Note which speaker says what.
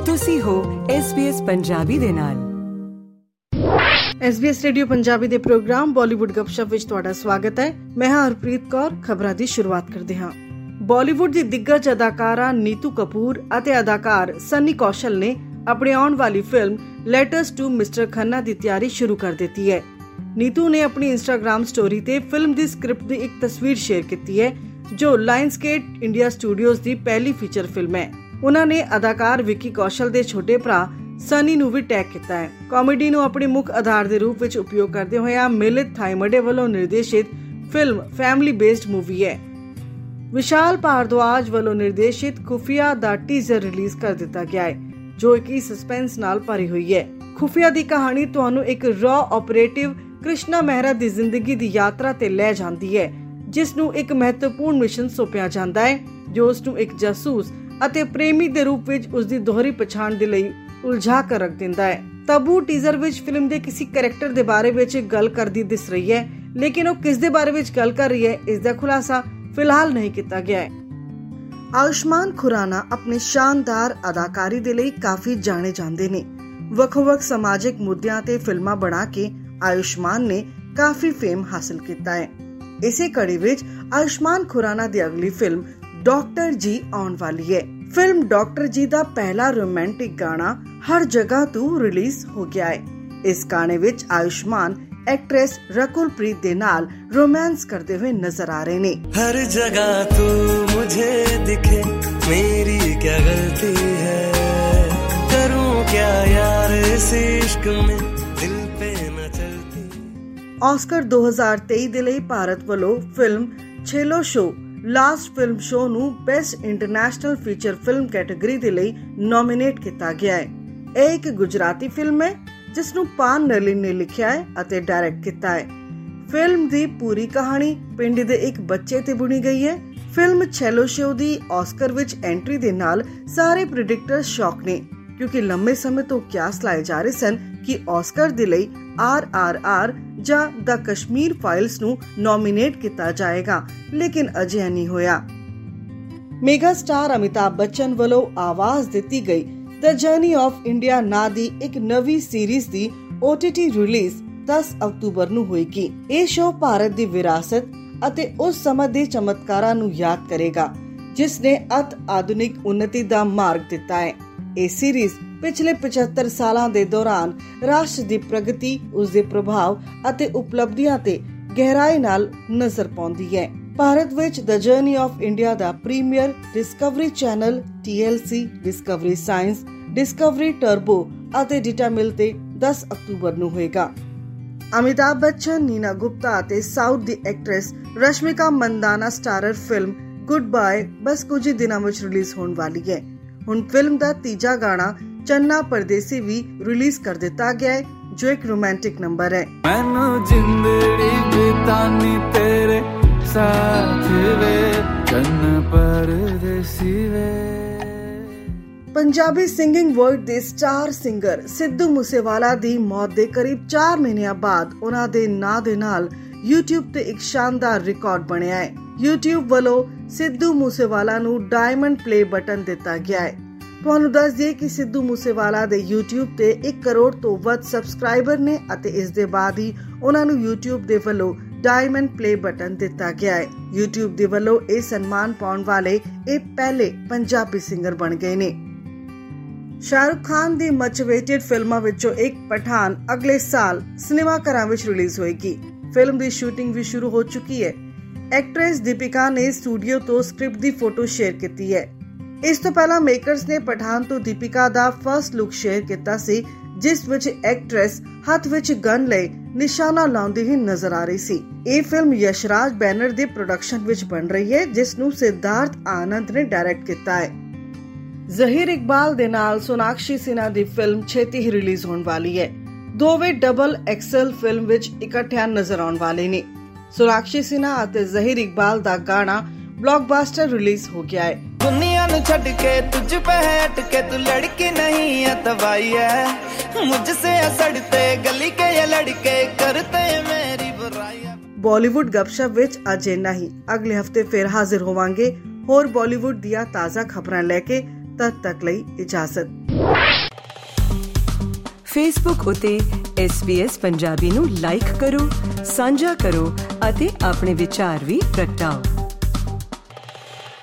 Speaker 1: ਤੁਸੀਂ ਹੋ SBS ਪੰਜਾਬੀ ਦੇ ਨਾਲ।
Speaker 2: SBS ਰੇਡੀਓ ਪੰਜਾਬੀ ਦੇ ਪ੍ਰੋਗਰਾਮ ਬਾਲੀਵੁੱਡ ਗੱਪਸ਼ਪ ਵਿੱਚ ਤੁਹਾਡਾ ਸਵਾਗਤ ਹੈ। ਮੈਂ ਹਾਂ ਹਰਪ੍ਰੀਤ ਕੌਰ। ਖਬਰਾਂ ਦੀ ਸ਼ੁਰੂਆਤ ਕਰਦੇ ਹਾਂ। ਬਾਲੀਵੁੱਡ ਦੀ ਦਿੱਗਜ ਅਦਾਕਾਰਾ ਨੀਤੂ ਕਪੂਰ ਅਤੇ ਅਦਾਕਾਰ ਸਨੀ ਕੌਸ਼ਲ ਨੇ ਆਪਣੀ ਆਉਣ ਵਾਲੀ film Letters to Mister Khanna ਦੀ ਤਿਆਰੀ ਸ਼ੁਰੂ ਕਰ ਦਿੱਤੀ ਹੈ। ਨੀਤੂ ਨੇ ਆਪਣੀ ਇੰਸਟਾਗ੍ਰਾਮ ਸਟੋਰੀ ਤੇ ਫਿਲਮ ਦੀ ਸਕ੍ਰਿਪਟ ਦੀ ਇੱਕ ਤਸਵੀਰ ਸ਼ੇਅਰ ਕੀਤੀ ਹੈ, ਜੋ ਲਾਇਨਸਗੇਟ ਇੰਡੀਆ ਸਟੂਡੀਓਜ਼ ਦੀ ਪਹਿਲੀ ਫੀਚਰ ਫਿਲਮ ਹੈ। ਉਹਨਾਂ ਨੇ ਅਦਾਕਾਰ ਵਿੱਕੀ ਕੌਸ਼ਲ ਦੇ ਛੋਟੇ ਭਰਾ ਸਨੀ ਨੂੰ ਵੀ ਟੈਗ ਕੀਤਾ ਹੈ। ਕਾਮੇਡੀ ਨੂੰ ਆਪਣੀ ਮੁੱਖ ਆਧਾਰ ਦੇ ਰੂਪ ਵਿੱਚ ਉਪਯੋਗ ਕਰਦੇ ਹੋਏ ਮਿਲਿਤ ਥਾਈਮਡੇ ਵੱਲੋਂ ਨਿਰਦੇਸ਼ਿਤ ਫਿਲਮ ਫੈਮਿਲੀ ਬੇਸਡ ਮੂਵੀ ਹੈ। ਵਿਸ਼ਾਲ ਭਾਰਦਵਾਜ ਵੱਲੋਂ ਨਿਰਦੇਸ਼ਿਤ ਖੁਫੀਆ ਦਾ ਟੀਜ਼ਰ ਰਿਲੀਜ਼ ਕਰ ਦਿੱਤਾ ਗਿਆ ਹੈ, ਜੋ ਇੱਕ ਸਸਪੈਂਸ ਨਾਲ ਭਰੀ ਹੋਈ ਹੈ। ਖੁਫੀਆ ਦੀ ਕਹਾਣੀ ਤੁਹਾਨੂੰ ਇੱਕ ਰॉ ਆਪਰੇਟਿਵ ਕ੍ਰਿਸ਼ਨਾ ਮਹਿਰਾ ਦੀ ਜ਼ਿੰਦਗੀ ਦੀ ਯਾਤਰਾ ਤੇ ਲੈ ਜਾਂਦੀ ਹੈ, ਜਿਸ ਨੂੰ ਇੱਕ ਮਹੱਤਵਪੂਰਨ ਮਿਸ਼ਨ ਸੌਂਪਿਆ ਜਾਂਦਾ ਹੈ, ਜੋ ਉਸ ਨੂੰ ਇੱਕ ਜਾਸੂਸ ਅਤੇ ਪ੍ਰੇਮੀ ਦੇ ਰੂਪ ਵਿੱਚ ਉਸ ਦੀ ਦੋਹਰੀ ਪਛਾਣ ਦੇ ਲਈ ਉਲਝਾ ਕਰ ਰੱਖ ਦਿੰਦਾ ਹੈ। ਤਬੂ ਟੀਜ਼ਰ ਵਿੱਚ ਫਿਲਮ ਦੇ ਕਿਸੇ ਕੈਰੈਕਟਰ ਦੇ ਬਾਰੇ ਵਿੱਚ ਗੱਲ ਕਰਦੀ ਦਿਸ ਰਹੀ ਹੈ, ਲੇਕਿਨ ਉਹ ਕਿਸ ਦੇ ਬਾਰੇ ਵਿੱਚ ਗੱਲ ਕਰ ਰਹੀ ਹੈ ਇਸ ਦਾ ਖੁਲਾਸਾ ਫਿਲਹਾਲ ਨਹੀਂ ਕੀਤਾ ਗਿਆ ਹੈ। ਆਯੁਸ਼ਮਾਨ ਖੁਰਾਨਾ ਆਪਣੀ ਸ਼ਾਨਦਾਰ ਅਦਾਕਾਰੀ ਦੇ ਲਈ ਕਾਫੀ ਜਾਣੇ ਜਾਂਦੇ ਨੇ। ਵੱਖ-ਵੱਖ ਸਮਾਜਿਕ ਮੁੱਦਿਆਂ ਤੇ ਫਿਲਮਾਂ ਬਣਾ ਕੇ ਆਯੁਸ਼ਮਾਨ ਨੇ ਕਾਫੀ ਫੇਮ ਹਾਸਲ ਕੀਤਾ ਹੈ। ਇਸੇ ਕੜੀ ਵਿੱਚ ਆਯੁਸ਼ਮਾਨ ਖੁਰਾਨਾ ਦੀ ਅਗਲੀ ਫਿਲਮ ਡਾਕਟਰ ਜੀ ਆਉਣ ਵਾਲੀ ਹੈ। ਫਿਲਮ ਡਾਕਟਰ ਜੀ ਦਾ ਪਹਿਲਾ ਰੋਮਾਂਟਿਕ ਗਾਣਾ ਹਰ ਜਗ੍ਹਾ ਤੋਂ ਰਿਲੀਜ਼ ਹੋ ਗਿਆ ਹੈ। ਇਸ ਗਾਣੇ ਵਿੱਚ ਆਯੁਸ਼ਮਾਨ ਐਕਟਰੈਸ ਰਕੁਲਪ੍ਰੀਤ ਦੇ ਨਾਲ ਰੋਮਾਂਸ ਕਰਦੇ ਹੋਏ ਨਜ਼ਰ ਆ ਰਹੇ ਨੇ।
Speaker 3: ਹਰ ਜਗ੍ਹਾ ਤੂੰ ਮੁਝੇ ਦਿਖੇ, ਮੇਰੀ ਕਿਆ ਗਲਤੀ ਹੈ, ਕਰੂੰ ਕਿਆ ਯਾਰ ਇਸ ਇਸ਼ਕ ਮੇਂ ਦਿਲ ਪੇ ਨਾ ਚਲਤੀ।
Speaker 2: ਆਸਕਰ 2023 ਦੇ ਲਈ ਭਾਰਤ ਵੱਲੋਂ film Chhello Show Last Film Show ਨੂੰ best international feature film category ਦੇ ਲਈ ਨੋਮੀਨੇਟ ਕੀਤਾ ਗਿਆ ਹੈ। ਇਹ ਇੱਕ ਗੁਜਰਾਤੀ ਫਿਲਮ ਹੈ, ਜਿਸ ਨੂੰ ਪਾਨ ਨਰਲਿਨ ਨੇ ਲਿਖਿਆ ਹੈ ਅਤੇ ਡਾਇਰੈਕਟ ਕੀਤਾ ਹੈ। ਫਿਲਮ ਦੀ ਪੂਰੀ ਕਹਾਣੀ ਪਿੰਡ ਦੇ ਇੱਕ ਬੱਚੇ ਤੇ ਬੁਣੀ ਗਈ ਹੈ। ਫਿਲਮ ਛੇਲੋ ਸ਼ੋ ਦੀ ਆਸਕਰ ਵਿੱਚ ਐਂਟਰੀ ਦੇ ਨਾਲ ਸਾਰੇ ਪ੍ਰੀਡਿਕਟਰ ਸ਼ੌਕ ਨੇ, ਕਿਉਂਕਿ ਲੰਮੇ ਸਮੇਂ ਤੋਂ ਕਿਆਸ ਲਾਏ ਜਾ ਰਹੇ ਸਨ ਕਿ ਆਸਕਰ ਦੇ ਲਈ RRR ਜਾਂ ਦ ਕਸ਼ਮੀਰ ਫਾਈਲਸ ਨੂੰ ਨੋਮੀਨੇਟ ਕੀਤਾ ਜਾਏਗਾ, ਲੇਕਿਨ ਅਜੇ ਨਹੀਂ ਹੋਇਆ। ਮੇਗਾ ਸਟਾਰ ਅਮਿਤਾਭ ਬੱਚਨ ਵੱਲੋਂ ਆਵਾਜ਼ ਦਿੱਤੀ ਗਈ ਦ ਜਰਨੀ ਆਫ ਇੰਡੀਆ ਨਾਂ ਦੀ ਇੱਕ ਨਵੀਂ ਸੀਰੀਜ਼ ਦੀ OTT ਰਿਲੀਜ਼ 10 ਅਕਤੂਬਰ ਨੂੰ ਹੋਏਗੀ। ਇਹ ਸ਼ੋਅ ਭਾਰਤ ਦੀ ਵਿਰਾਸਤ ਅਤੇ ਉਸ ਸਮੇਂ ਦੇ ਚਮਤਕਾਰਾਂ ਨੂੰ ਯਾਦ ਕਰੇਗਾ, ਜਿਸ ਨੇ ਅਤ ਆਧੁਨਿਕ ਉન્નਤੀ ਦਾ ਮਾਰਗ ਦਿੱਤਾ ਹੈ। ਇਹ ਸੀਰੀਜ਼ ਪਿਛਲੇ 75 ਸਾਲਾਂ ਦੇ ਦੌਰਾਨ ਰਾਸ਼ਟਰ ਦੀ ਪ੍ਰਗਤੀ, ਉਸ ਦੇ ਪ੍ਰਭਾਵ ਅਤੇ ਉਪਲਬਧੀਆਂ ਤੇ ਗਹਿਰਾਈ ਨਾਲ ਨਜ਼ਰ ਪਾਉਂਦੀ ਹੈ। ਭਾਰਤ ਵਿੱਚ ਦ ਜਰਨੀ ਆਫ ਇੰਡੀਆ ਦਾ premiere Discovery Channel, TLC, Discovery Science, Discovery Turbo ਅਤੇ ਡਿਟਾਮਿਲ ਤੇ 10 ਅਕਤੂਬਰ ਨੂੰ ਹੋਏਗਾ। ਅਮਿਤਾਭ ਬੱਚਨ, ਨੀਨਾ ਗੁਪਤਾ ਅਤੇ ਸਾਊਥ ਦੀ actress Rashmika Mandanna starrer film Goodbye ਬਸ ਕੁਝ ਹੀ ਦਿਨਾਂ ਵਿੱਚ ਰਿਲੀਜ਼ ਹੋਣ ਵਾਲੀ ਹੈ। ਹੁਣ ਫਿਲਮ ਦਾ ਤੀਜਾ ਗਾਣਾ ਚੰਨਾ ਪਰਦੇਸੀ ਵੀ ਰਿਲੀਜ਼ ਕਰ ਦਿੱਤਾ ਗਿਆ ਹੈ, ਜੋ ਇੱਕ ਰੋਮਾਂਟਿਕ ਨੰਬਰ ਹੈ।
Speaker 4: ਮੈਨੂੰ ਜ਼ਿੰਦਗੀ ਬਿਤਾਨੀ ਤੇਰੇ ਸਾਥ ਵੇ, ਚੰਨ ਪਰਦੇਸੀ ਵੇ। ਪੰਜਾਬੀ
Speaker 2: ਸਿੰਗਿੰਗ ਵਰਲਡ ਦੇ ਸਟਾਰ ਸਿੰਗਰ ਸਿੱਧੂ ਮੂਸੇਵਾਲਾ ਦੀ ਮੌਤ ਦੇ ਕਰੀਬ 4 ਮਹੀਨਿਆਂ ਬਾਅਦ ਉਹਨਾਂ ਦੇ ਨਾਂ ਦੇ ਨਾਲ YouTube ਤੇ ਇੱਕ ਸ਼ਾਨਦਾਰ ਰਿਕਾਰਡ ਬਣਿਆ ਹੈ। YouTube ਵੱਲੋਂ ਸਿੱਧੂ ਮੂਸੇਵਾਲਾ ਨੂੰ ਡਾਇਮੰਡ ਪਲੇ ਬਟਨ ਦਿੱਤਾ ਗਿਆ ਹੈ। ਤੁਹਾਨੂੰ ਦੱਸ ਦਈਏ ਕਿ ਸਿੱਧੂ ਮੂਸੇਵਾਲਾ ਦੇ YouTube ਤੇ 1 ਕਰੋੜ ਤੋਂ ਵੱਧ ਸਬਸਕ੍ਰਾਈਬਰ ਨੇ ਅਤੇ ਇਸ ਦੇ ਬਾਅਦ ਹੀ ਉਹਨਾਂ ਨੂੰ YouTube ਦੇ ਵੱਲੋਂ ਡਾਇਮੰਡ ਪਲੇ ਬਟਨ ਦਿੱਤਾ ਗਿਆ ਹੈ। YouTube ਦੇ ਵੱਲੋਂ ਇਹ ਸਨਮਾਨ ਪਾਉਣ ਵਾਲੇ ਇਹ ਪਹਿਲੇ ਪੰਜਾਬੀ ਸਿੰਗਰ ਬਣ ਗਏ ਨੇ। ਸ਼ਾਹਰੁਖ ਖਾਨ ਦੀ ਮਚ ਅਵੇਟਡ ਫਿਲਮਾਂ ਵਿੱਚੋਂ ਇੱਕ ਪਠਾਨ ਅਗਲੇ ਸਾਲ ਸਿਨੇਮਾ ਘਰਾਂ ਵਿੱਚ ਰਿਲੀਜ਼ ਹੋਏਗੀ। ਫਿਲਮ ਦੀ ਸ਼ੂਟਿੰਗ ਵੀ ਸ਼ੁਰੂ ਹੋ ਚੁੱਕੀ ਹੈ। ਐਕਟਰੈਸ ਦੀਪਿਕਾ ਨੇ ਸਟੂਡੀਓ ਤੋਂ ਸਕ੍ਰਿਪਟ ਦੀ ਫੋਟੋ ਸ਼ੇਅਰ ਕੀਤੀ ਹੈ। ਇਸ ਤੋਂ ਪਹਿਲਾਂ ਮੇਕਰਸ ਨੇ ਪਠਾਨ ਤੋਂ ਦੀਪਿਕਾ ਦਾ ਫਰਸਟ ਲੁੱਕ ਸ਼ੇਅਰ ਕੀਤਾ ਸੀ, ਜਿਸ ਵਿੱਚ ਐਕਟਰੈਸ ਹੱਥ ਵਿੱਚ ਗਨ ਲਈ ਨਿਸ਼ਾਨਾ ਲਾਉਂਦੀ ਹੀ ਨਜ਼ਰ ਆ ਰਹੀ ਸੀ। ਇਹ ਫਿਲਮ ਯਸ਼ਰਾਜ ਬੈਨਰ ਦੇ ਪ੍ਰੋਡਕਸ਼ਨ ਵਿੱਚ ਬਣ ਰਹੀ ਹੈ, ਜਿਸ ਨੂੰ ਸਿਧਾਰਥ ਆਨੰਦ ਨੇ ਡਾਇਰੈਕਟ ਕੀਤਾ ਹੈ। ਜ਼ਹੀਰ ਇਕਬਾਲ ਦੇ ਨਾਲ ਸੋਨਾਕਸ਼ੀ ਸਿਨਹਾ ਦੀ ਫਿਲਮ ਛੇਤੀ ਹੀ ਰਿਲੀਜ਼ ਹੋਣ ਵਾਲੀ ਹੈ। ਦੋਵੇਂ ਡਬਲ ਐਕਸਲ ਫਿਲਮ ਵਿੱਚ ਇਕੱਠਿਆਂ ਨਜ਼ਰ ਆਉਣ ਵਾਲੇ ਨੇ। ਸੋਨਾਕਸ਼ੀ ਸਿਨਹਾ ਅਤੇ ਜ਼ਹੀਰ ਇਕਬਾਲ ਦਾ ਗਾਣਾ ਬਲੌਕਬਸਟਰ ਰਿਲੀਜ਼ ਹੋ ਗਿਆ ਹੈ।
Speaker 3: दुनिया नु छड़ के तुझ पे हट के तू लड़की नहीं है दवाई है, मुझसे सड़ते गली के ये लड़के करते मेरी बुराई।
Speaker 2: ਬਾਲੀਵੁੱਡ ਗੱਪਸ਼ਪ ਵਿੱਚ ਅੱਜ ਇੰਨਾ ਹੀ। ਅਗਲੇ ਹਫਤੇ ਫਿਰ ਹਾਜ਼ਰ ਹੋਵਾਂਗੇ ਹੋਰ ਬਾਲੀਵੁੱਡ ਦੀਆਂ ਤਾਜ਼ਾ ਖਬਰਾਂ ਲੈ ਕੇ। तद तक ਲਈ इजाजत।
Speaker 1: ਫੇਸਬੁੱਕ ਉਤੇ SBS ਪੰਜਾਬੀ ਨੂੰ ਲਾਈਕ ਕਰੋ, ਸਾਂਝਾ ਕਰੋ ਅਤੇ ਆਪਣੇ ਵਿਚਾਰ ਵੀ ਪ੍ਰਗਟਾਓ।